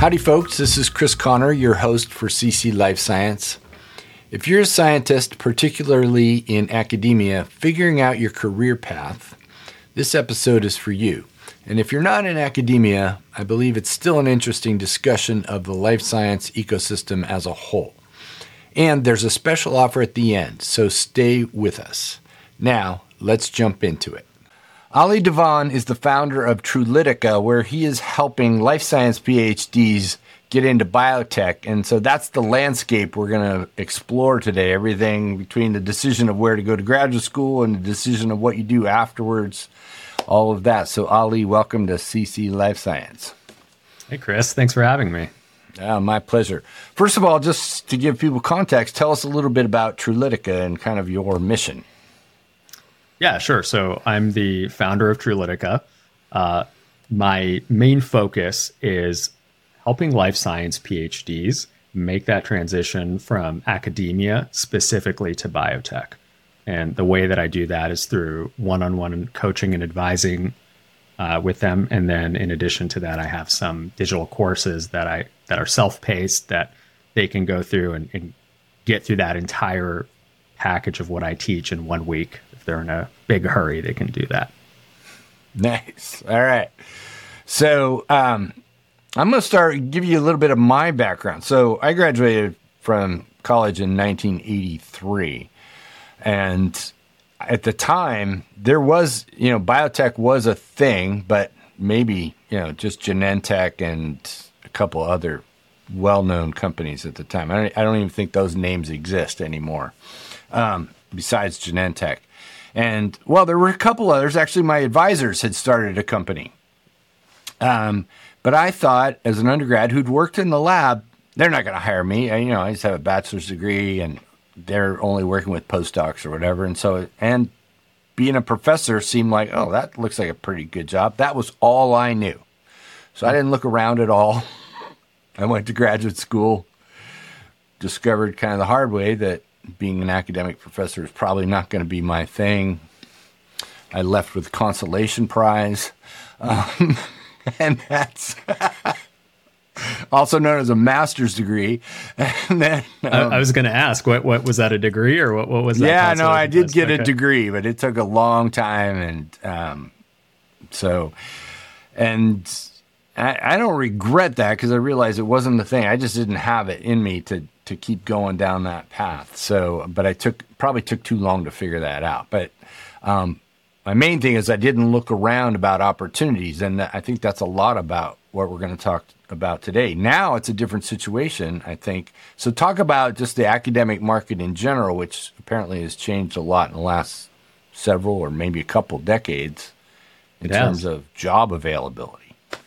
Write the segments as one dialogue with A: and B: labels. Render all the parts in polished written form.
A: Howdy, folks. This is Chris Connor, your host for CC Life Science. If you're a scientist, particularly in academia, figuring out your career path, this episode is for you. And if you're not in academia, I believe it's still an interesting discussion of the life science ecosystem as a whole. And there's a special offer at the end, so stay with us. Now, let's jump into it. Ali Devan is the founder of Trulitica, where he is helping life science PhDs get into biotech. And so that's the landscape we're going to explore today, everything between the decision of where to go to graduate school and the decision of what you do afterwards, all of that. So Ali, welcome to CC Life Science.
B: Hey, Chris. Thanks for having me.
A: My pleasure. First of all, just to give people context, tell us a little bit about Trulitica and kind of your mission.
B: Yeah, sure. So I'm the founder of Trulitica. My main focus is helping life science PhDs make that transition from academia specifically to biotech. And the way that I do that is through one-on-one coaching and advising with them. And then in addition to that, I have some digital courses that are self-paced that they can go through and get through that entire package of what I teach in 1 week. If they're in a big hurry, they can do that.
A: Nice. All right. So I'm going to give you a little bit of my background. So I graduated from college in 1983. And at the time, there was, biotech was a thing, but maybe, just Genentech and a couple other well-known companies at the time. I don't even think those names exist anymore. Besides Genentech. And, well, there were a couple others. Actually, my advisors had started a company. But I thought, as an undergrad who'd worked in the lab, they're not going to hire me. I just have a bachelor's degree, and they're only working with postdocs or whatever. And being a professor seemed like, oh, that looks like a pretty good job. That was all I knew. So I didn't look around at all. I went to graduate school, discovered kind of the hard way that being an academic professor is probably not going to be my thing. I left with a consolation prize. And that's also known as a master's degree. And then
B: I was going to ask, what was that, a degree or what was that?
A: Yeah, no, I did get a degree, but it took a long time. And I don't regret that because I realized it wasn't the thing. I just didn't have it in me to keep going down that path. So, but I probably took too long to figure that out. But my main thing is I didn't look around about opportunities. And I think that's a lot about what we're going to talk about today. Now it's a different situation, I think. So talk about just the academic market in general, which apparently has changed a lot in the last several or maybe a couple decades in terms of job availability.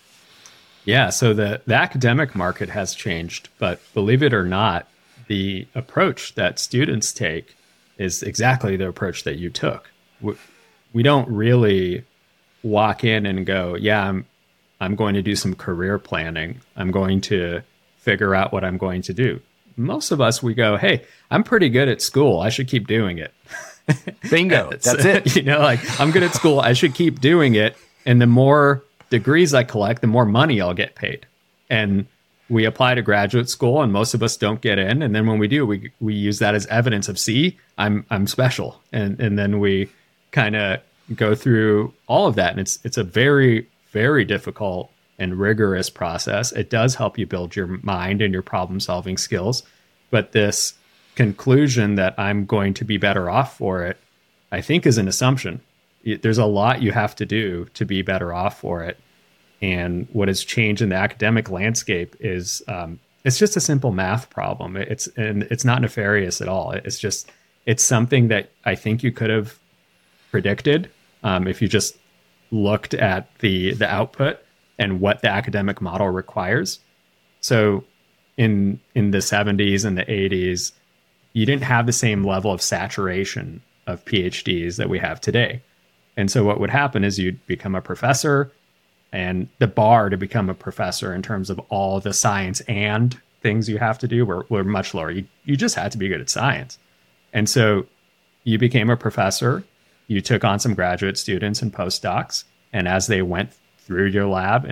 B: Yeah, so the academic market has changed, but believe it or not, the approach that students take is exactly the approach that you took. We don't really walk in and go, yeah, I'm going to do some career planning. I'm going to figure out what I'm going to do. Most of us, we go, hey, I'm pretty good at school. I should keep doing it.
A: Bingo. That's it.
B: I'm good at school. I should keep doing it. And the more degrees I collect, the more money I'll get paid. And we apply to graduate school and most of us don't get in. And then when we do, we use that as evidence of, see, I'm special. And then we kind of go through all of that. And it's a very, very difficult and rigorous process. It does help you build your mind and your problem solving skills. But this conclusion that I'm going to be better off for it, I think is an assumption. There's a lot you have to do to be better off for it. And what has changed in the academic landscape is it's just a simple math problem. It's not nefarious at all. It's something that I think you could have predicted if you just looked at the output and what the academic model requires. So in the 70s and the 80s, you didn't have the same level of saturation of PhDs that we have today. And so what would happen is you'd become a professor, and the bar to become a professor in terms of all the science and things you have to do were much lower. You just had to be good at science. And so you became a professor, you took on some graduate students and postdocs, and as they went through your lab and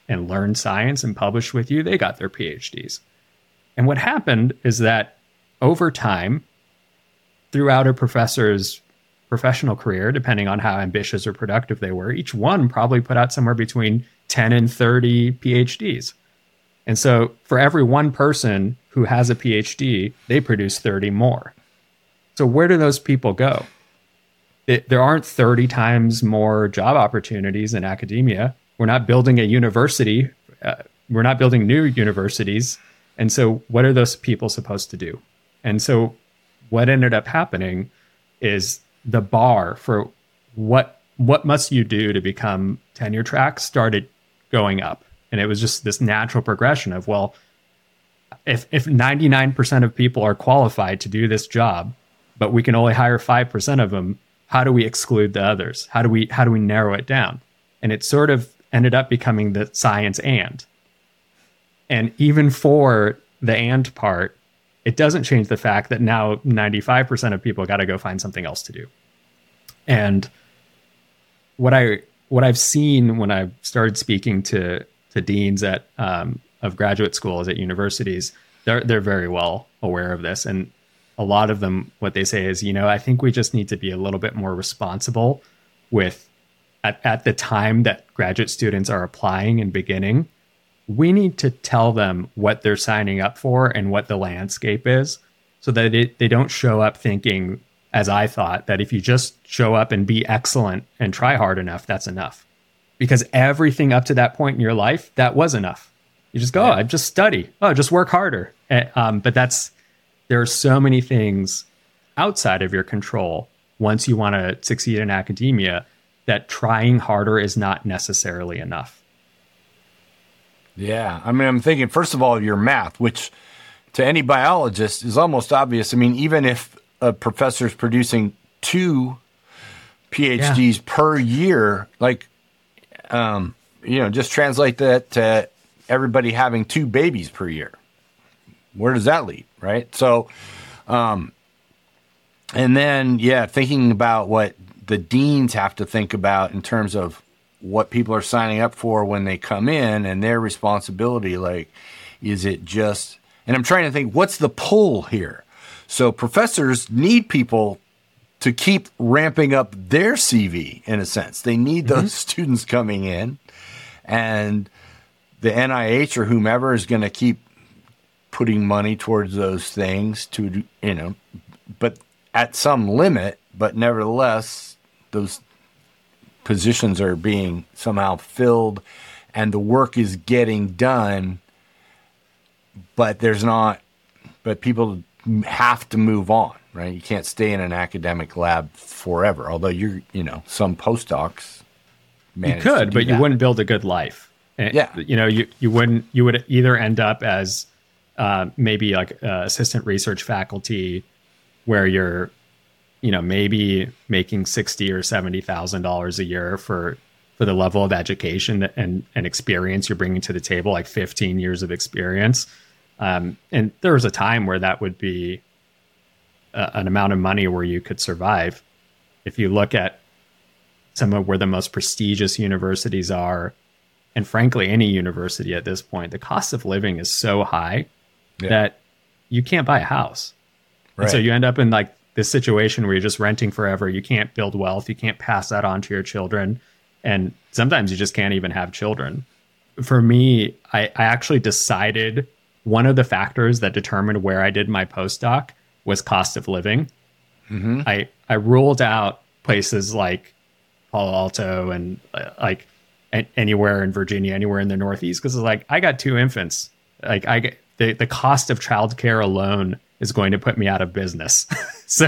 B: and learned science and published with you, they got their PhDs. And what happened is that over time, throughout a professor's professional career, depending on how ambitious or productive they were, each one probably put out somewhere between 10 and 30 PhDs. And so for every one person who has a PhD, they produce 30 more. So where do those people go? There aren't 30 times more job opportunities in academia. We're not building a university. We're not building new universities. And so what are those people supposed to do? And so what ended up happening is the bar for what must you do to become tenure track started going up. And it was just this natural progression of, well, if 99% of people are qualified to do this job, but we can only hire 5% of them, how do we exclude the others? How do we narrow it down? And it sort of ended up becoming the science and. And even for the and part, it doesn't change the fact that now 95% of people got to go find something else to do. And what I've seen when I've started speaking to deans of graduate schools at universities, they're very well aware of this. And a lot of them, what they say is, I think we just need to be a little bit more responsible with at the time that graduate students are applying and beginning. We need to tell them what they're signing up for and what the landscape is, so that they don't show up thinking, as I thought, that if you just show up and be excellent and try hard enough, that's enough. Because everything up to that point in your life, that was enough. You just go, I just study. Just work harder. But there are so many things outside of your control once you want to succeed in academia that trying harder is not necessarily enough.
A: Yeah. I mean, I'm thinking, first of all, your math, which to any biologist is almost obvious. I mean, even if a professor's producing 2 PhDs per year, like, just translate that to everybody having 2 babies per year. Where does that lead? Right. So, and then, thinking about what the deans have to think about in terms of what people are signing up for when they come in and their responsibility. Like, is it just, and I'm trying to think, what's the pull here? So professors need people to keep ramping up their CV in a sense. They need those students coming in, and the NIH or whomever is going to keep putting money towards those things to, but at some limit, but nevertheless, those positions are being somehow filled and the work is getting done, but people have to move on, right? You can't stay in an academic lab forever. Although some postdocs
B: you could, but you wouldn't build a good life.
A: Yeah.
B: You would either end up as maybe like assistant research faculty where you're, maybe making $60,000 or $70,000 a year for the level of education and experience you're bringing to the table, like 15 years of experience. And there was a time where that would be an amount of money where you could survive. If you look at some of where the most prestigious universities are, and frankly, any university at this point, the cost of living is so high that you can't buy a house. Right. And so you end up in like this situation where you're just renting forever. You can't build wealth. You can't pass that on to your children. And sometimes you just can't even have children. For me, I actually decided one of the factors that determined where I did my postdoc was cost of living. Mm-hmm. I ruled out places like Palo Alto and like anywhere in Virginia, anywhere in the Northeast, because it's like, I got 2 infants. Like the cost of childcare alone is going to put me out of business. So,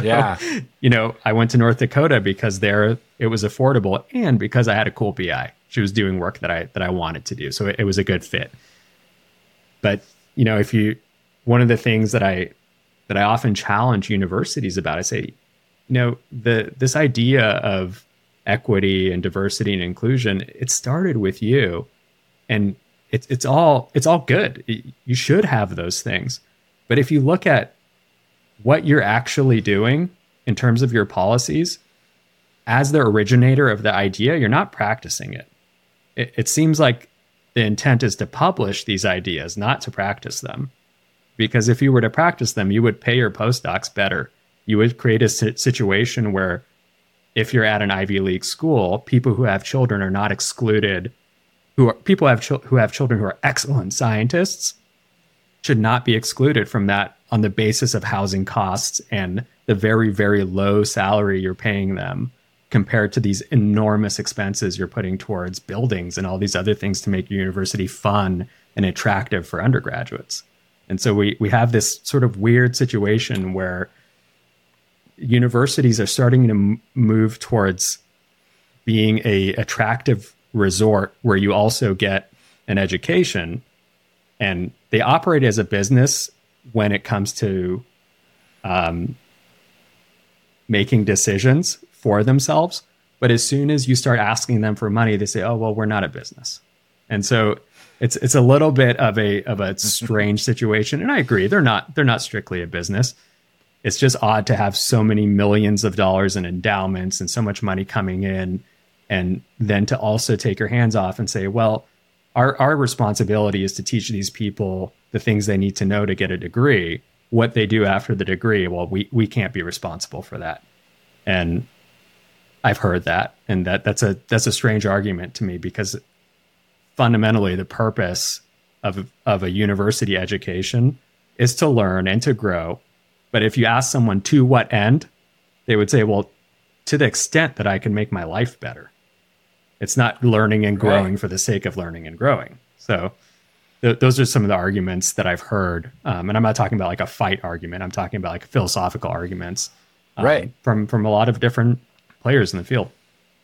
B: I went to North Dakota because there it was affordable and because I had a cool PI. She was doing work that I wanted to do. So it was a good fit. But, one of the things that I often challenge universities about, I say, this idea of equity and diversity and inclusion, it started with you, and it's all good. You should have those things. But if you look at what you're actually doing in terms of your policies, as the originator of the idea, you're not practicing it. It seems like the intent is to publish these ideas, not to practice them. Because if you were to practice them, you would pay your postdocs better. You would create a situation where if you're at an Ivy League school, people who have children are not excluded. Who have children who are excellent scientists should not be excluded from that on the basis of housing costs and the very, very low salary you're paying them compared to these enormous expenses you're putting towards buildings and all these other things to make your university fun and attractive for undergraduates. And so we have this sort of weird situation where universities are starting to move towards being a attractive resort where you also get an education, and they operate as a business when it comes to making decisions for themselves. But as soon as you start asking them for money, they say, "Oh, well, we're not a business." And so it's a little bit of a strange situation. And I agree, they're not strictly a business. It's just odd to have so many millions of dollars in endowments and so much money coming in, and then to also take your hands off and say, well, our responsibility is to teach these people the things they need to know to get a degree. What they do after the degree, well, we can't be responsible for that. And I've heard that, and that's a strange argument to me, because fundamentally the purpose of a university education is to learn and to grow. But if you ask someone to what end, they would say, well, to the extent that I can make my life better. It's not learning and growing for the sake of learning and growing. So those are some of the arguments that I've heard. And I'm not talking about like a fight argument. I'm talking about like philosophical arguments from a lot of different players in the field.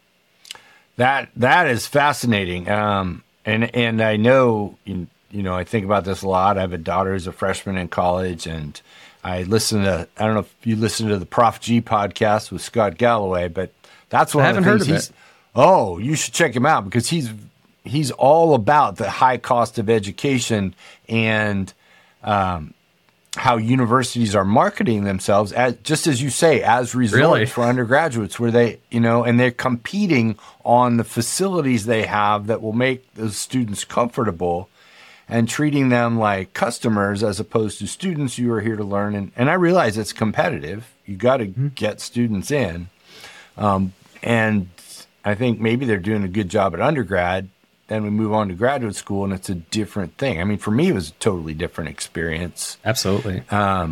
A: That is fascinating. And I know, I think about this a lot. I have a daughter who's a freshman in college, and I listen to, I don't know if you listen to the Prof G podcast with Scott Galloway, but that's one of the things. I haven't heard of it. Oh, you should check him out, because he's all about the high cost of education and how universities are marketing themselves as, just as you say, as resorts for undergraduates, where they, and they're competing on the facilities they have that will make those students comfortable, and treating them like customers as opposed to students who are here to learn. And I realize it's competitive. You got to get students in. And I think maybe they're doing a good job at undergrad. Then we move on to graduate school, and it's a different thing. I mean, for me, it was a totally different experience.
B: Absolutely.
A: I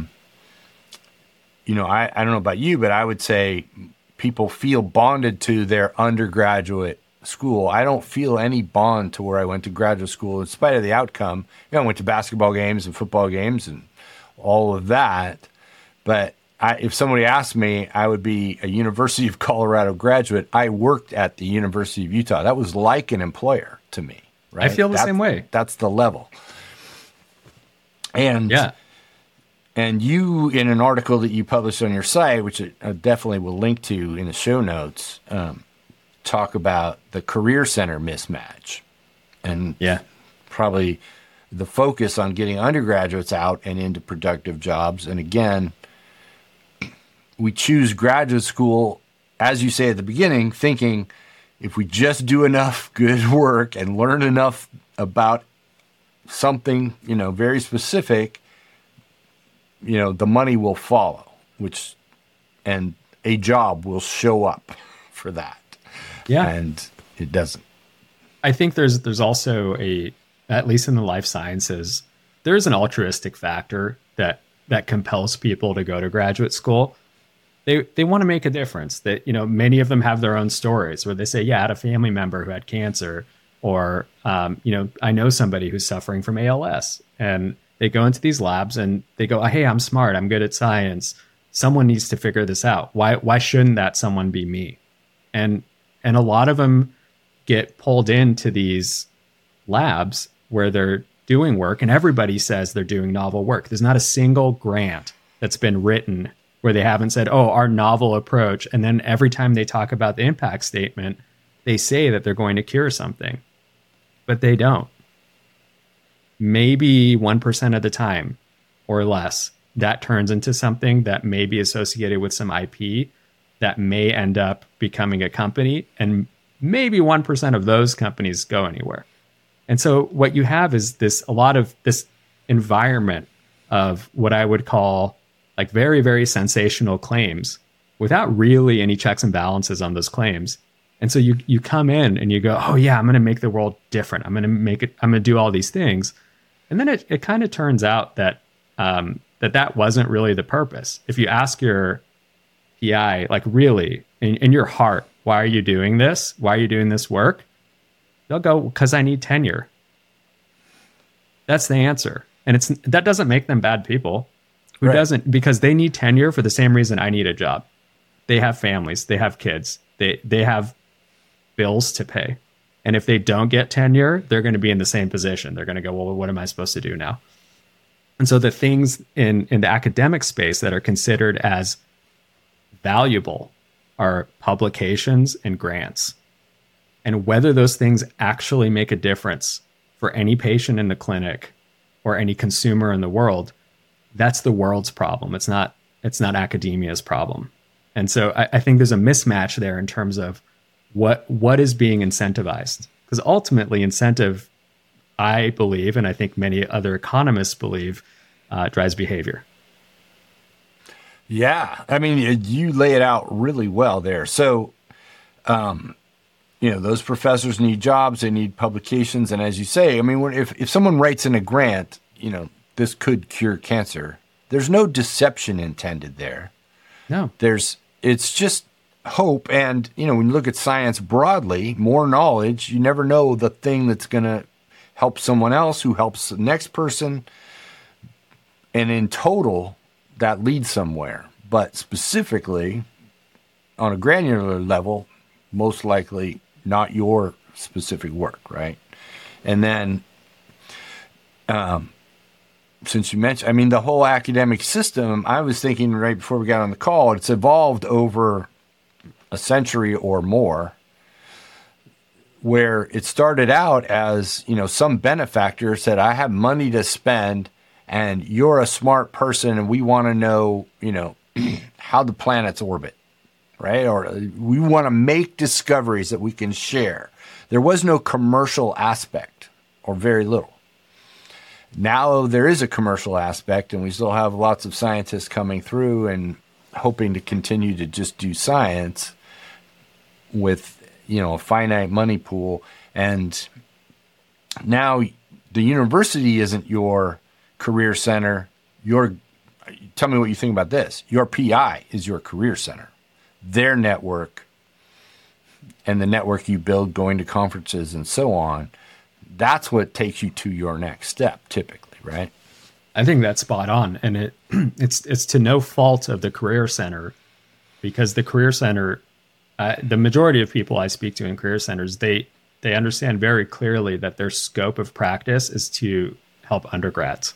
A: don't know about you, but I would say people feel bonded to their undergraduate school. I don't feel any bond to where I went to graduate school, in spite of the outcome. I went to basketball games and football games and all of that. But if somebody asked me, I would be a University of Colorado graduate. I worked at the University of Utah. That was like an employer to me, right?
B: I feel the same way.
A: That's the level. And and you, in an article that you published on your site, which I definitely will link to in the show notes, talk about the career center mismatch, and probably the focus on getting undergraduates out and into productive jobs. And again, we choose graduate school, as you say at the beginning, thinking if we just do enough good work and learn enough about something, very specific, the money will follow, and a job will show up for that.
B: Yeah.
A: And it doesn't.
B: I think there's also at least in the life sciences, there's an altruistic factor that compels people to go to graduate school. They want to make a difference. That, many of them have their own stories where they say, I had a family member who had cancer, or, I know somebody who's suffering from ALS, and they go into these labs and they go, hey, I'm smart. I'm good at science. Someone needs to figure this out. Why shouldn't that someone be me? And a lot of them get pulled into these labs where they're doing work, and everybody says they're doing novel work. There's not a single grant that's been written where they haven't said, our novel approach. And then every time they talk about the impact statement, they say that they're going to cure something, but they don't. Maybe 1% of the time or less, that turns into something that may be associated with some IP that may end up becoming a company, and maybe 1% of those companies go anywhere. And so what you have is a lot of this environment of what I would call like very, very sensational claims without really any checks and balances on those claims. And so you come in and you go, oh yeah, I'm going to make the world different. I'm going to do all these things. And then it kind of turns out that that wasn't really the purpose. If you ask your PI, like really in your heart, why are you doing this? Why are you doing this work? They'll go, because I need tenure. That's the answer. And that doesn't make them bad people. Who doesn't? Because they need tenure for the same reason I need a job. They have families, they have kids, they have bills to pay. And if they don't get tenure, they're going to be in the same position. They're going to go, well, what am I supposed to do now? And so the things in the academic space that are considered as valuable are publications and grants. And whether those things actually make a difference for any patient in the clinic or any consumer in the world, that's the world's problem. It's not academia's problem. And so I think there's a mismatch there in terms of what is being incentivized. Because ultimately incentive, I believe, and I think many other economists believe, drives behavior.
A: Yeah. I mean, you lay it out really well there. So, those professors need jobs, they need publications. And as you say, I mean, if someone writes in a grant, this could cure cancer, there's no deception intended there.
B: No.
A: It's just hope. And, when you look at science broadly, more knowledge, you never know the thing that's going to help someone else who helps the next person. And in total, that leads somewhere. But specifically, on a granular level, most likely not your specific work, right? And then, since you mentioned, I mean, the whole academic system, I was thinking right before we got on the call, it's evolved over a century or more, where it started out as, some benefactor said, I have money to spend and you're a smart person and we want to know, how the planets orbit, right? Or we want to make discoveries that we can share. There was no commercial aspect, or very little. Now there is a commercial aspect, and we still have lots of scientists coming through and hoping to continue to just do science with, a finite money pool. And now the university isn't your career center. Tell me what you think about this. Your PI is your career center. Their network and the network you build going to conferences and so on, that's what takes you to your next step typically, right?
B: I think that's spot on. And it's to no fault of the career center, because the career center, the majority of people I speak to in career centers, they understand very clearly that their scope of practice is to help undergrads.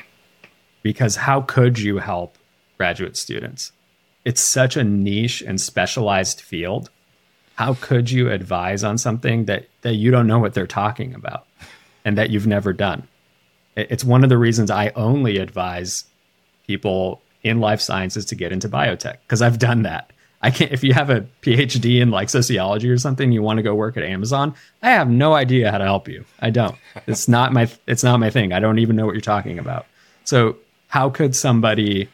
B: Because how could you help graduate students? It's such a niche and specialized field. How could you advise on something that you don't know what they're talking about and that you've never done? It's one of the reasons I only advise people in life sciences to get into biotech, because I've done that. I can't, if you have a PhD in like sociology or something, you want to go work at Amazon, I have no idea how to help you. I don't. It's not my thing. I don't even know what you're talking about. So how could somebody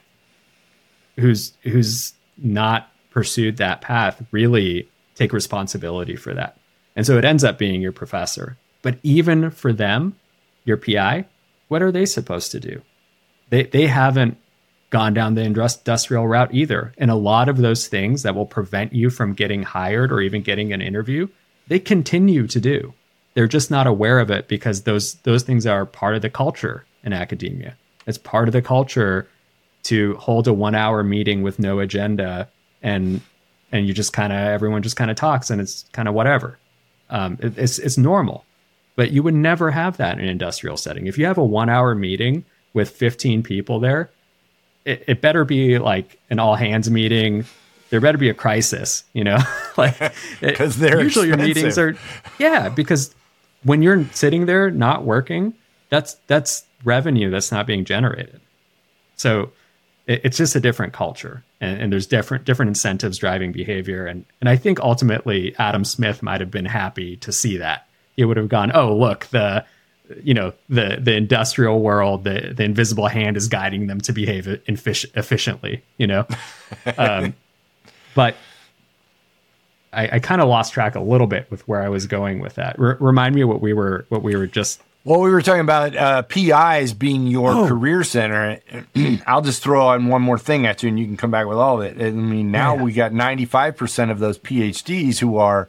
B: who's not pursued that path really take responsibility for that? And so it ends up being your professor. But even for them, your PI, what are they supposed to do? They haven't gone down the industrial route either. And a lot of those things that will prevent you from getting hired or even getting an interview, they continue to do. They're just not aware of it because those things are part of the culture in academia. It's part of the culture to hold a 1 hour meeting with no agenda and you just everyone just kind of talks and it's kind of whatever. It's normal, but you would never have that in an industrial setting. If you have a 1 hour meeting with 15 people there, it better be like an all hands meeting. There better be a crisis, like
A: because they're
B: usually
A: expensive.
B: Your meetings are, because when you're sitting there not working, that's revenue that's not being generated. So it's just a different culture, and there's different incentives driving behavior. And I think ultimately Adam Smith might have been happy to see that, it would have gone, oh, look, the industrial world, the invisible hand is guiding them to behave efficiently, but I kind of lost track a little bit with where I was going with that. Remind me what we were just.
A: Well, we were talking about PIs being your career center. I'll just throw on one more thing at you, and you can come back with all of it. I mean, now we got 95% of those PhDs who are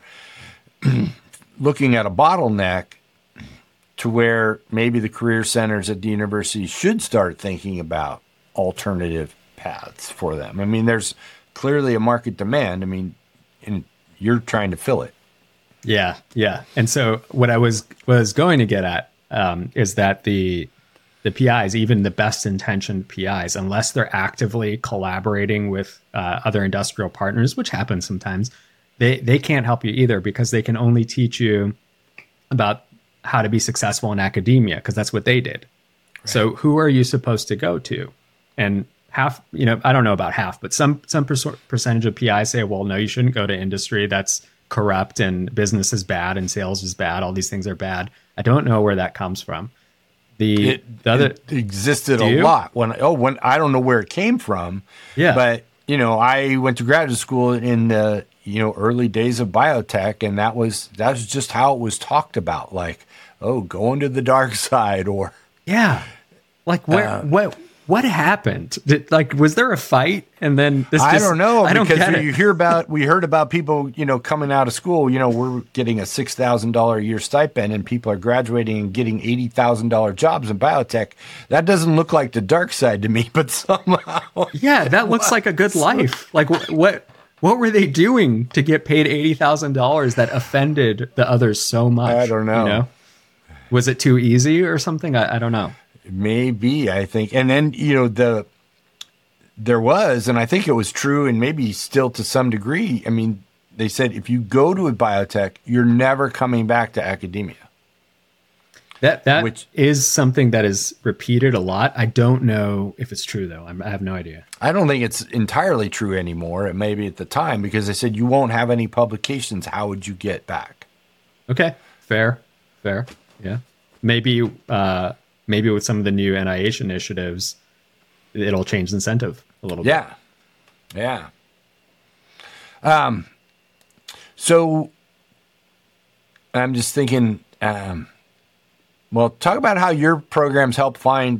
A: looking at a bottleneck to where maybe the career centers at the university should start thinking about alternative paths for them. I mean, there's clearly a market demand. I mean, and you're trying to fill it.
B: Yeah. And so what I was going to get at is that the PIs, even the best intentioned PIs, unless they're actively collaborating with other industrial partners, which happens sometimes, they can't help you either, because they can only teach you about how to be successful in academia, because that's what they did. Right. So who are you supposed to go to? And half, I don't know about half, but some percentage of PIs say, well, no, you shouldn't go to industry. That's corrupt, and business is bad, and sales is bad. All these things are bad. I don't know where that comes from.
A: It existed a lot when I don't know where it came from.
B: Yeah.
A: But, I went to graduate school in the, early days of biotech, and that was just how it was talked about. Like, go into the dark side, or.
B: Yeah. Like what happened? Was there a fight? And then
A: I don't know, because we heard about people, coming out of school, we're getting a $6,000 a year stipend, and people are graduating and getting $80,000 jobs in biotech. That doesn't look like the dark side to me, but somehow.
B: Yeah, that looks like a good life. Like what were they doing to get paid $80,000 that offended the others so much?
A: I don't know.
B: Was it too easy or something? I don't know.
A: Maybe, I think. And then, there was, and I think it was true, and maybe still to some degree. I mean, they said if you go to a biotech, you're never coming back to academia.
B: Which is something that is repeated a lot. I don't know if it's true, though. I have no idea.
A: I don't think it's entirely true anymore. It may be at the time, because they said you won't have any publications. How would you get back?
B: Okay, fair. Yeah, maybe with some of the new NIH initiatives, it'll change the incentive a little bit.
A: Yeah. So I'm just thinking, talk about how your programs help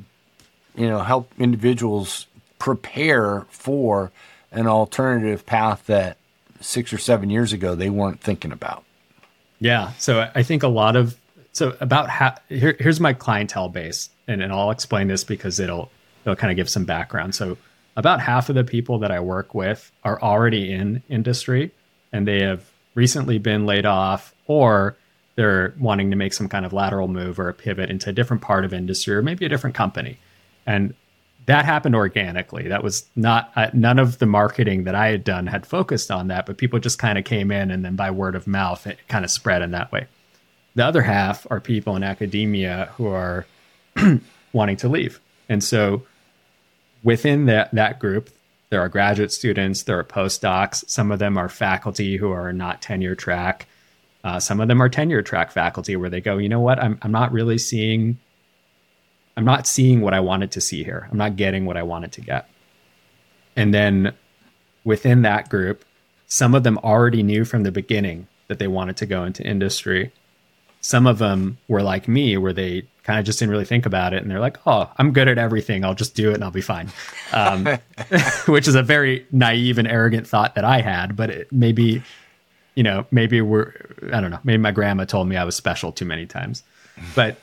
A: help individuals prepare for an alternative path that 6 or 7 years ago they weren't thinking about.
B: Yeah. So I think about here's my clientele base, and I'll explain this because it'll kind of give some background. So about half of the people that I work with are already in industry, and they have recently been laid off, or they're wanting to make some kind of lateral move or a pivot into a different part of industry, or maybe a different company. And that happened organically. That was not, none of the marketing that I had done had focused on that, but people just kind of came in, and then by word of mouth, it kind of spread in that way. The other half are people in academia who are wanting to leave. And so within that group, there are graduate students, there are postdocs. Some of them are faculty who are not tenure track. Some of them are tenure track faculty where they go, you know what, I'm not seeing what I wanted to see here. I'm not getting what I wanted to get. And then within that group, some of them already knew from the beginning that they wanted to go into industry. Some of them were like me, where they kind of just didn't really think about it. And they're like, oh, I'm good at everything. I'll just do it and I'll be fine. Which is a very naive and arrogant thought that I had. But maybe I don't know. Maybe my grandma told me I was special too many times. But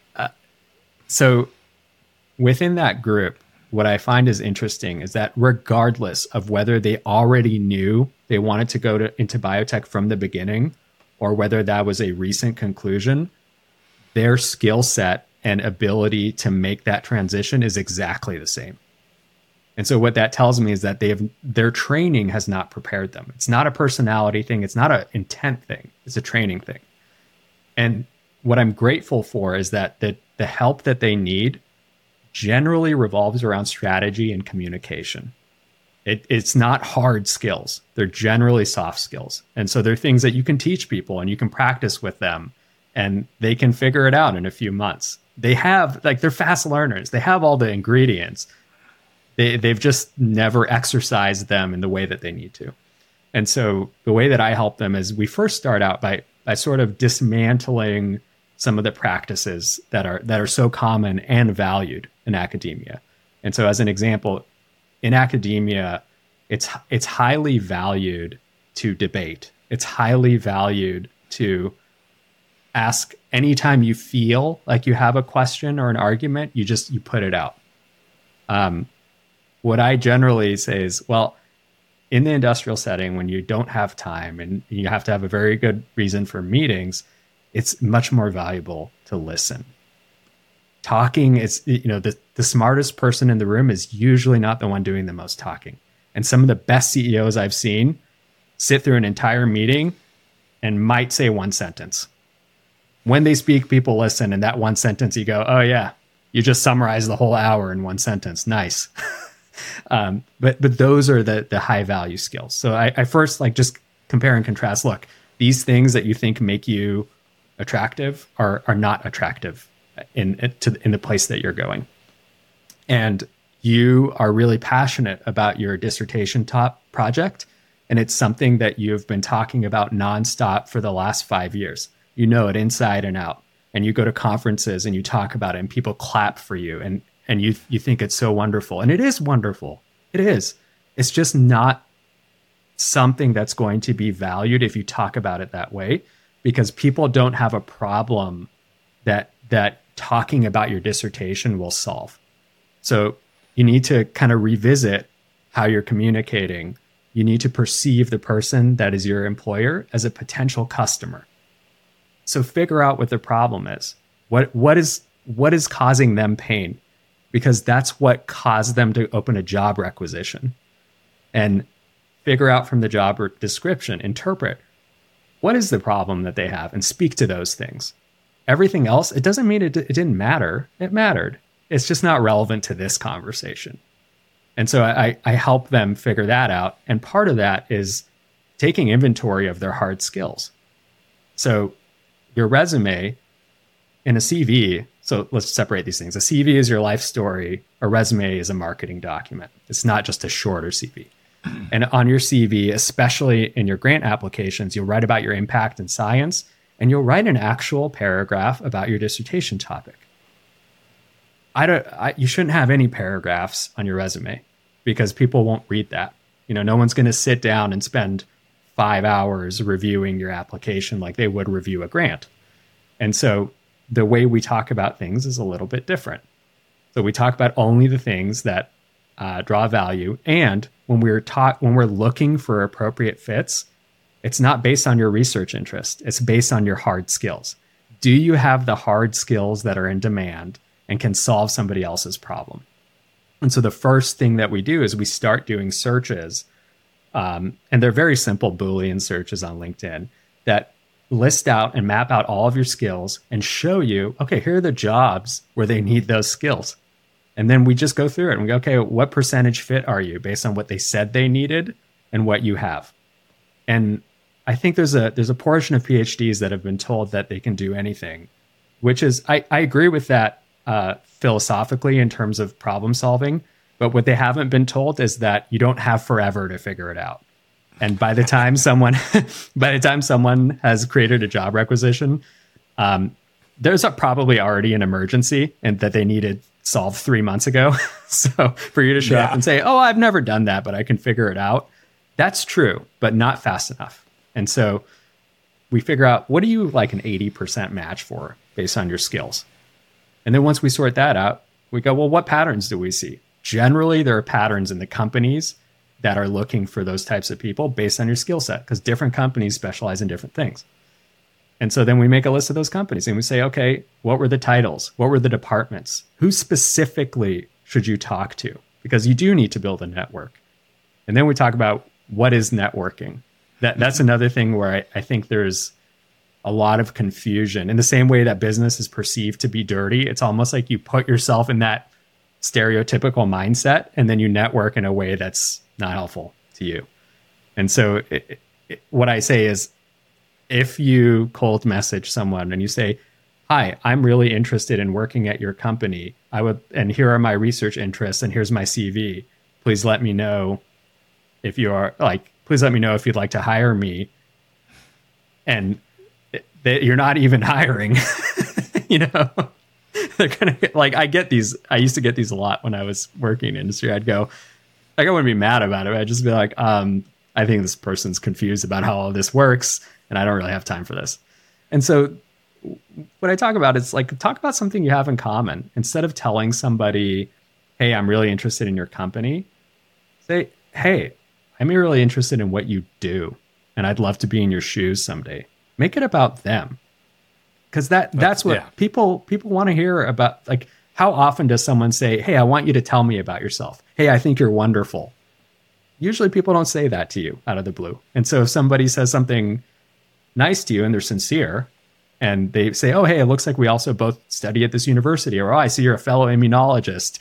B: so within that group, what I find is interesting is that regardless of whether they already knew they wanted to go into biotech from the beginning, or whether that was a recent conclusion, their skill set and ability to make that transition is exactly the same. And so what that tells me is that their training has not prepared them. It's not a personality thing. It's not an intent thing. It's a training thing. And what I'm grateful for is that the help that they need generally revolves around strategy and communication. It's not hard skills. They're generally soft skills. And so they're things that you can teach people and you can practice with them. and they can figure it out in a few months. They have, like, they're fast learners. They have all the ingredients. They've just never exercised them in the way that they need to. And so the way that I help them is we first start out by sort of dismantling some of the practices that are so common and valued in academia. And so as an example, in academia, it's highly valued to debate. It's highly valued to ask anytime you feel like you have a question or an argument, you put it out. What I generally say is, well, in the industrial setting, when you don't have time and you have to have a very good reason for meetings, it's much more valuable to listen. Talking is, the smartest person in the room is usually not the one doing the most talking. And some of the best CEOs I've seen sit through an entire meeting and might say one sentence. When they speak, people listen, and that one sentence, you go, oh yeah, you just summarized the whole hour in one sentence. Nice. But those are the high value skills. So I first just compare and contrast. Look, these things that you think make you attractive are not attractive in the place that you're going. And you are really passionate about your dissertation project, and it's something that you've been talking about nonstop for the last 5 years. You know it inside and out. And you go to conferences and you talk about it, and people clap for you, and you think it's so wonderful. And it is wonderful. It is. It's just not something that's going to be valued if you talk about it that way, because people don't have a problem that talking about your dissertation will solve. So you need to kind of revisit how you're communicating. You need to perceive the person that is your employer as a potential customer. So figure out what the problem is. What is causing them pain? Because that's what caused them to open a job requisition. And figure out from the job description, interpret what is the problem that they have, and speak to those things. Everything else, it doesn't mean it didn't matter. It mattered. It's just not relevant to this conversation. And so I help them figure that out. And part of that is taking inventory of their hard skills. So your resume and a CV, so let's separate these things. A CV is your life story. A resume is a marketing document. It's not just a shorter CV. And on your CV, especially in your grant applications, you'll write about your impact in science, and you'll write an actual paragraph about your dissertation topic. You shouldn't have any paragraphs on your resume, because people won't read that. No one's going to sit down and spend 5 hours reviewing your application like they would review a grant. And so the way we talk about things is a little bit different. So we talk about only the things that draw value. And when we're looking for appropriate fits, it's not based on your research interest. It's based on your hard skills. Do you have the hard skills that are in demand and can solve somebody else's problem? And so the first thing that we do is we start doing searches, and they're very simple Boolean searches on LinkedIn that list out and map out all of your skills and show you, okay, here are the jobs where they need those skills. And then we just go through it and we go, okay, what percentage fit are you based on what they said they needed and what you have? And I think there's a portion of PhDs that have been told that they can do anything, which is, I agree with that philosophically in terms of problem solving. But what they haven't been told is that you don't have forever to figure it out. And by the time someone has created a job requisition, there's probably already an emergency and that they needed solved 3 months ago. So for you to show up and say, oh, I've never done that, but I can figure it out. That's true, but not fast enough. And so we figure out, what do you like an 80% match for based on your skills? And then once we sort that out, we go, well, what patterns do we see? Generally, there are patterns in the companies that are looking for those types of people based on your skill set, because different companies specialize in different things. And so then we make a list of those companies and we say, okay, what were the titles? What were the departments? Who specifically should you talk to? Because you do need to build a network. And then we talk about what is networking. That's another thing where I think there's a lot of confusion. In the same way that business is perceived to be dirty, it's almost like you put yourself in that stereotypical mindset and then you network in a way that's not helpful to you. And so what I say is, if you cold message someone and you say, hi, I'm really interested in working at your company. And here are my research interests, and here's my CV. Please let me know if you are please let me know if you'd like to hire me. And you're not even hiring, they're going to I get these. I used to get these a lot when I was working in industry. I'd go, I wouldn't be mad about it. I'd just be like, I think this person's confused about how all this works, and I don't really have time for this. And so what I talk about is talk about something you have in common. Instead of telling somebody, hey, I'm really interested in your company, say, hey, I'm really interested in what you do, and I'd love to be in your shoes someday. Make it about them. Because that's what people want to hear about. How often does someone say, hey, I want you to tell me about yourself. Hey, I think you're wonderful. Usually people don't say that to you out of the blue. And so if somebody says something nice to you and they're sincere, and they say, oh, hey, it looks like we also both study at this university, or, oh, I see you're a fellow immunologist.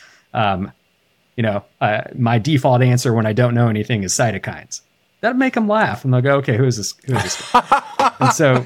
B: My default answer when I don't know anything is cytokines. That'll make them laugh, and they'll go, okay, who is this guy? And so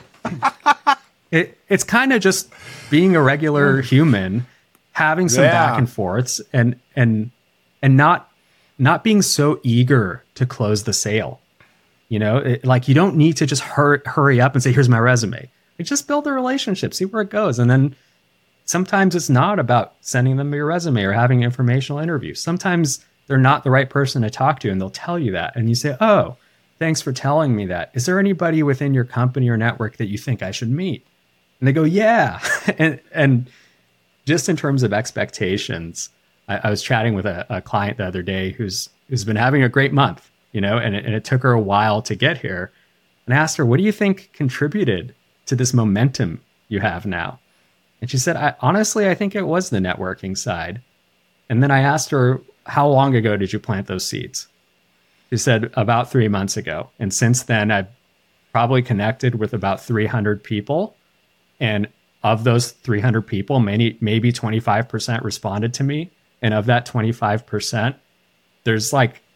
B: it's kind of just being a regular human, having some back and forths, and not being so eager to close the sale. You don't need to just hurry up and say, here's my resume. Just build a relationship, see where it goes. And then sometimes it's not about sending them your resume or having an informational interview. Sometimes they're not the right person to talk to, and they'll tell you that. And you say, oh, thanks for telling me that. Is there anybody within your company or network that you think I should meet? And they go, yeah. and just in terms of expectations, I was chatting with a client the other day who's been having a great month, and it took her a while to get here. And I asked her, what do you think contributed to this momentum you have now? And she said, honestly, I think it was the networking side. And then I asked her, how long ago did you plant those seeds? She said, about 3 months ago. And since then, I've probably connected with about 300 people. And of those 300 people, maybe 25% responded to me. And of that 25%, there's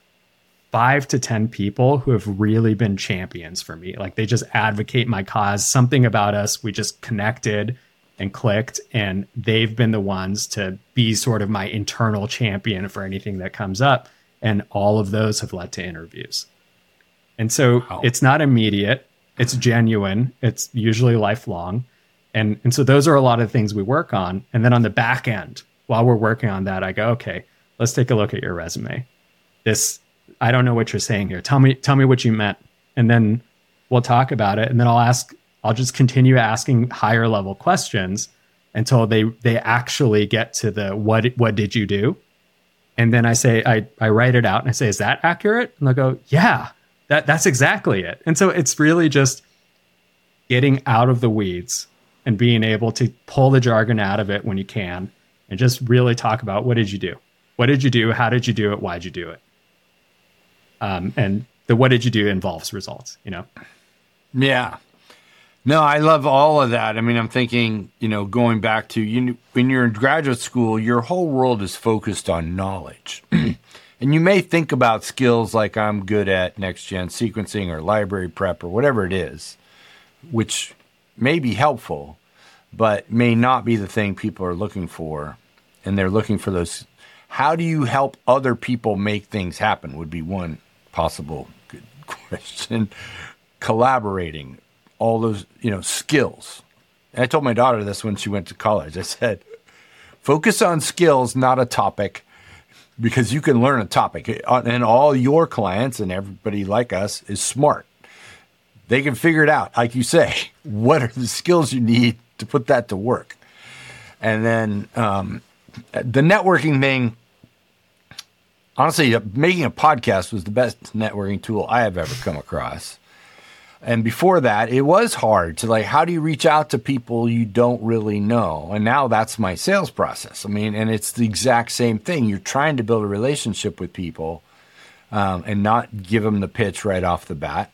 B: 5 to 10 people who have really been champions for me. They just advocate my cause, something about us. We just connected and clicked, and they've been the ones to be sort of my internal champion for anything that comes up. And all of those have led to interviews. And so It's not immediate. It's genuine. It's usually lifelong. And so those are a lot of things we work on. And then on the back end, while we're working on that, I go, okay, let's take a look at your resume. I don't know what you're saying here. Tell me what you meant. And then we'll talk about it. And then I'll just continue asking higher level questions until they actually get to the, what did you do? And then I say, I write it out and I say, is that accurate? And they'll go, yeah, that's exactly it. And so it's really just getting out of the weeds and being able to pull the jargon out of it when you can, and just really talk about, what did you do? What did you do? How did you do it? Why'd you do it? And the what did you do involves results,
A: Yeah. No, I love all of that. I mean, I'm thinking, going back to, when you're in graduate school, your whole world is focused on knowledge. And you may think about skills like I'm good at next-gen sequencing or library prep or whatever it is, which may be helpful, but may not be the thing people are looking for. And they're looking for those. How do you help other people make things happen would be one possible good question. Collaborating, all those, skills. And I told my daughter this when she went to college. I said, focus on skills, not a topic, because you can learn a topic. And all your clients and everybody like us is smart. They can figure it out. Like you say, what are the skills you need to put that to work? And then the networking thing, honestly, making a podcast was the best networking tool I have ever come across. And before that, it was hard to how do you reach out to people you don't really know? And now that's my sales process. I mean, and it's the exact same thing. You're trying to build a relationship with people and not give them the pitch right off the bat.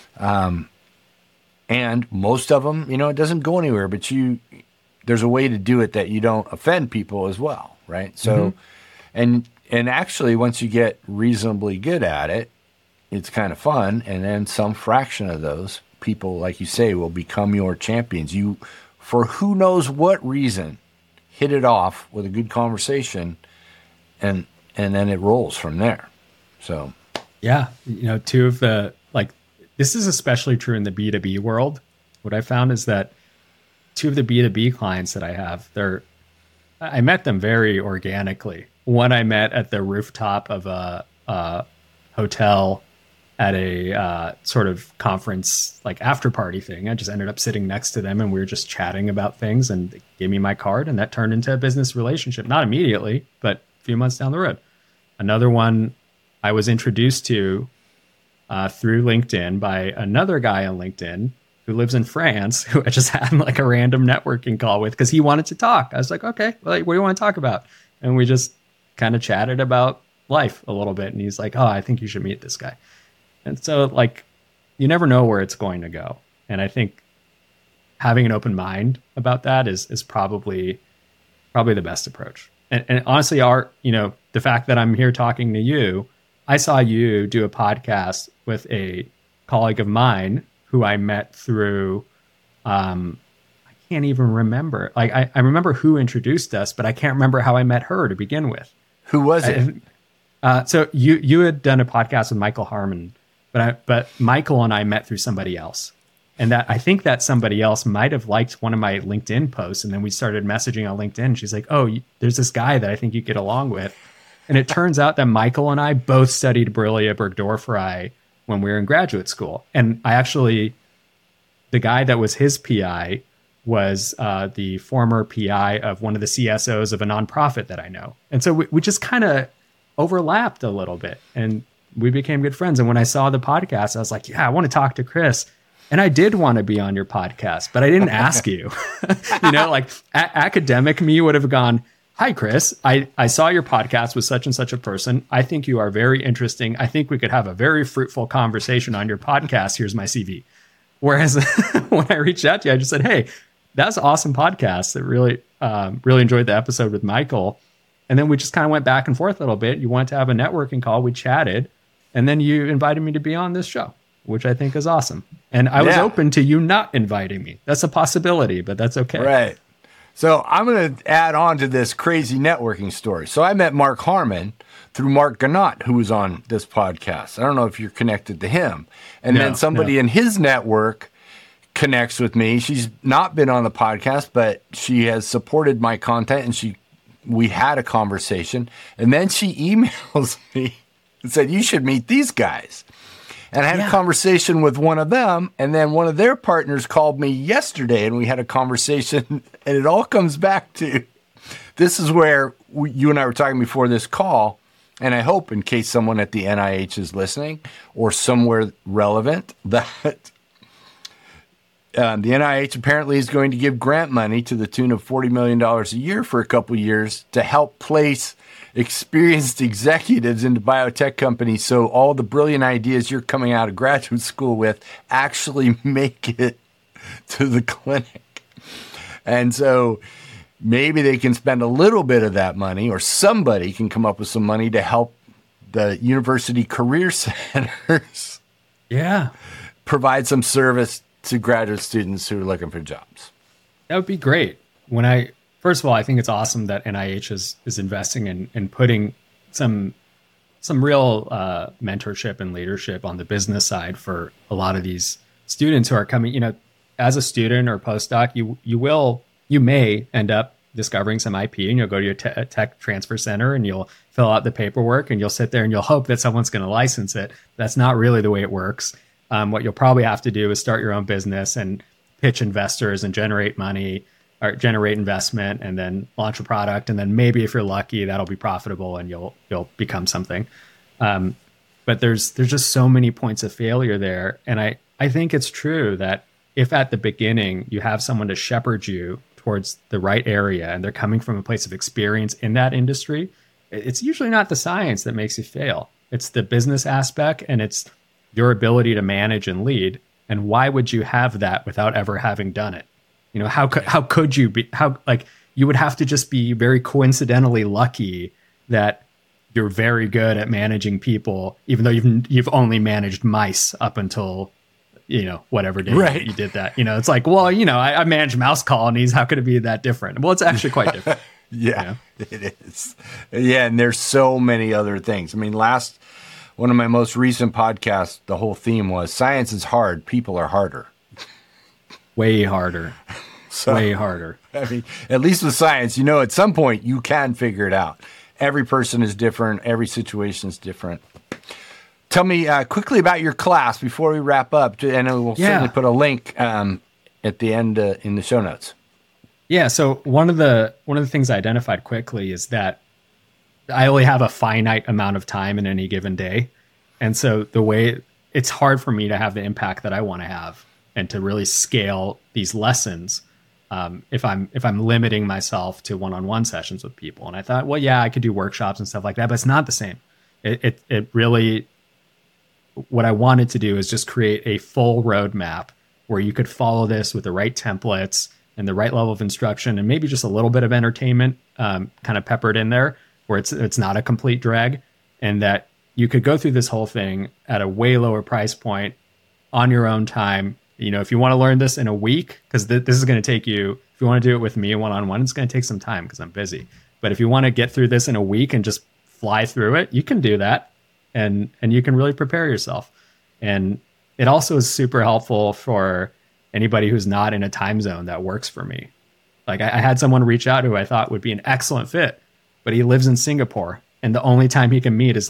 A: And most of them, it doesn't go anywhere, but there's a way to do it that you don't offend people as well. Right. So, and actually once you get reasonably good at it, it's kind of fun. And then some fraction of those people, like you say, will become your champions. You, for who knows what reason, hit it off with a good conversation, and then it rolls from there. So,
B: yeah, two of the, like, this is especially true in the B2B world. What I found is that two of the B2B clients that I have, I met them very organically. One I met at the rooftop of a hotel at a sort of conference, like after party thing. I just ended up sitting next to them and we were just chatting about things, and they gave me my card, and that turned into a business relationship. Not immediately, but a few months down the road. Another one I was introduced to through LinkedIn by another guy on LinkedIn who lives in France, who I just had like a random networking call with because he wanted to talk. I was like, okay, well, what do you want to talk about? And we just kind of chatted about life a little bit. And he's like, oh, I think you should meet this guy. And so, like, you never know where it's going to go. And I think having an open mind about that is probably the best approach. And honestly, the fact that I'm here talking to you, I saw you do a podcast with a colleague of mine who I met through, I can't even remember. Like, I remember who introduced us, but I can't remember how I met her to begin with.
A: Who was it?
B: So you had done a podcast with Michael Harmon, but Michael and I met through somebody else. And that, I think that somebody else might have liked one of my LinkedIn posts. And then we started messaging on LinkedIn. She's like, oh, there's this guy that I think you get along with. And it turns out that Michael and I both studied Borrelia burgdorferi when we were in graduate school. And the guy that was his PI was the former PI of one of the CSOs of a nonprofit that I know. And so we just kind of overlapped a little bit, and we became good friends. And when I saw the podcast, I was like, yeah, I want to talk to Chris. And I did want to be on your podcast, but I didn't ask you. Like academic me would have gone, hi, Chris, I saw your podcast with such and such a person. I think you are very interesting. I think we could have a very fruitful conversation on your podcast. Here's my CV. Whereas when I reached out to you, I just said, hey, that's an awesome podcast. That really enjoyed the episode with Michael. And then we just kind of went back and forth a little bit. You wanted to have a networking call. We chatted. And then you invited me to be on this show, which I think is awesome. And I was open to you not inviting me. That's a possibility, but that's okay.
A: Right. So I'm going to add on to this crazy networking story. So I met Mark Harmon through Mark Gannott, who was on this podcast. I don't know if you're connected to him. And then somebody in his network connects with me. She's not been on the podcast, but she has supported my content, and we had a conversation. And then she emails me and said, you should meet these guys. And I had a conversation with one of them, and then one of their partners called me yesterday, and we had a conversation, and it all comes back to, this is where you and I were talking before this call, and I hope in case someone at the NIH is listening or somewhere relevant, that the NIH apparently is going to give grant money to the tune of $40 million a year for a couple years to help place experienced executives into biotech companies, so all the brilliant ideas you're coming out of graduate school with actually make it to the clinic. And so maybe they can spend a little bit of that money, or somebody can come up with some money to help the university career centers provide some service to graduate students who are looking for jobs.
B: That would be great. First of all, I think it's awesome that NIH is investing in putting some real mentorship and leadership on the business side for a lot of these students who are coming. As a student or postdoc, you may end up discovering some IP, and you'll go to your tech transfer center and you'll fill out the paperwork, and you'll sit there and you'll hope that someone's going to license it. That's not really the way it works. What you'll probably have to do is start your own business and pitch investors and generate money, or generate investment, and then launch a product. And then maybe if you're lucky, that'll be profitable and you'll become something. But there's just so many points of failure there. And I think it's true that if at the beginning you have someone to shepherd you towards the right area, and they're coming from a place of experience in that industry, it's usually not the science that makes you fail. It's the business aspect, and it's your ability to manage and lead. And why would you have that without ever having done it? How could you be, you would have to just be very coincidentally lucky that you're very good at managing people, even though you've only managed mice up until whatever day
A: Right.
B: you did that. It's like, well, I manage mouse colonies. How could it be that different? Well, it's actually quite different.
A: Yeah, it is. Yeah, and there's so many other things. I mean, one of my most recent podcasts, the whole theme was science is hard, people are harder.
B: Way harder. Way harder.
A: I mean, at least with science, at some point you can figure it out. Every person is different. Every situation is different. Tell me quickly about your class before we wrap up. And we'll certainly put a link at the end in the show notes.
B: Yeah. So one of the things I identified quickly is that I only have a finite amount of time in any given day. And so it's hard for me to have the impact that I want to have and to really scale these lessons if I'm limiting myself to one-on-one sessions with people. And I thought, well, yeah, I could do workshops and stuff like that, but it's not the same. It really, what I wanted to do is just create a full roadmap where you could follow this with the right templates and the right level of instruction, and maybe just a little bit of entertainment kind of peppered in there, where it's not a complete drag, and that you could go through this whole thing at a way lower price point on your own time. If you want to learn this in a week, because this is going to take you, if you want to do it with me one-on-one, it's going to take some time because I'm busy. But if you want to get through this in a week and just fly through it, you can do that, and you can really prepare yourself. And it also is super helpful for anybody who's not in a time zone that works for me. Like I had someone reach out who I thought would be an excellent fit, but he lives in Singapore, and the only time he can meet is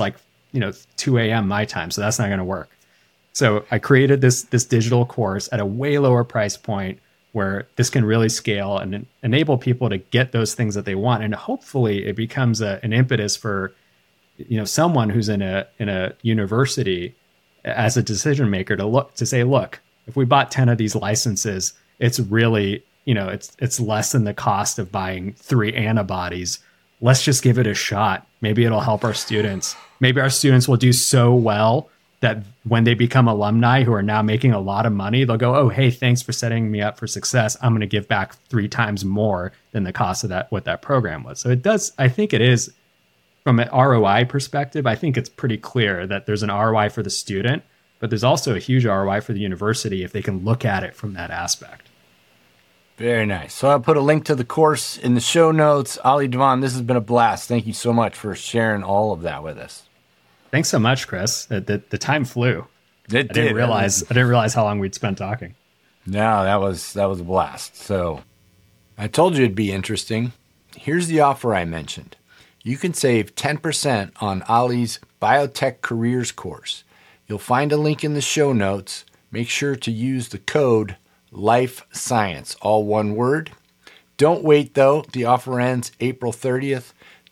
B: 2 a.m. my time. So that's not going to work. So I created this digital course at a way lower price point where this can really scale and enable people to get those things that they want. And hopefully it becomes an impetus for, someone who's in a university as a decision maker to say, look, if we bought 10 of these licenses, it's really, it's less than the cost of buying 3 antibodies. Let's just give it a shot. Maybe it'll help our students. Maybe our students will do so well that when they become alumni who are now making a lot of money, they'll go, oh, hey, thanks for setting me up for success. I'm going to give back 3 times more than the cost of what that program was. So I think it is, from an ROI perspective, I think it's pretty clear that there's an ROI for the student, but there's also a huge ROI for the university if they can look at it from that aspect.
A: Very nice. So I'll put a link to the course in the show notes. Ali Devon, this has been a blast. Thank you so much for sharing all of that with us.
B: Thanks so much, Chris. The time flew.
A: I didn't
B: realize how long we'd spent talking.
A: No, that was a blast. So I told you it'd be interesting. Here's the offer I mentioned. You can save 10% on Ali's Biotech Careers course. You'll find a link in the show notes. Make sure to use the code LifeScience, all one word. Don't wait, though. The offer ends April 30th,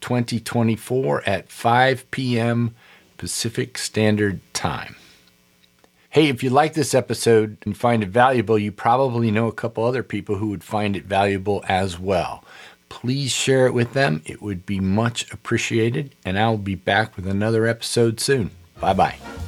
A: 2024 at 5 p.m. Pacific Standard Time. Hey, if you like this episode and find it valuable, you probably know a couple other people who would find it valuable as well. Please share it with them. It would be much appreciated, and I'll be back with another episode soon. Bye-bye.